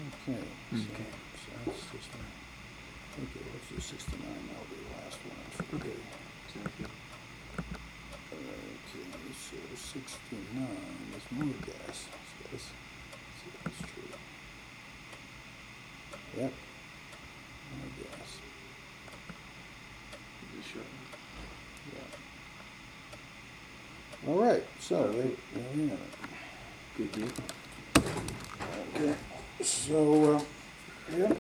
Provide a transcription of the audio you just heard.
Okay. Okay. So that's just, okay, let's do 69, that'll be the last one for the Okay. day. Sounds good. Okay, so 69 is motor gas. So let's see if that's true. Yep. Motor gas. Just short. Yeah. All right, so there we have it. Good deal. Okay, so, yeah,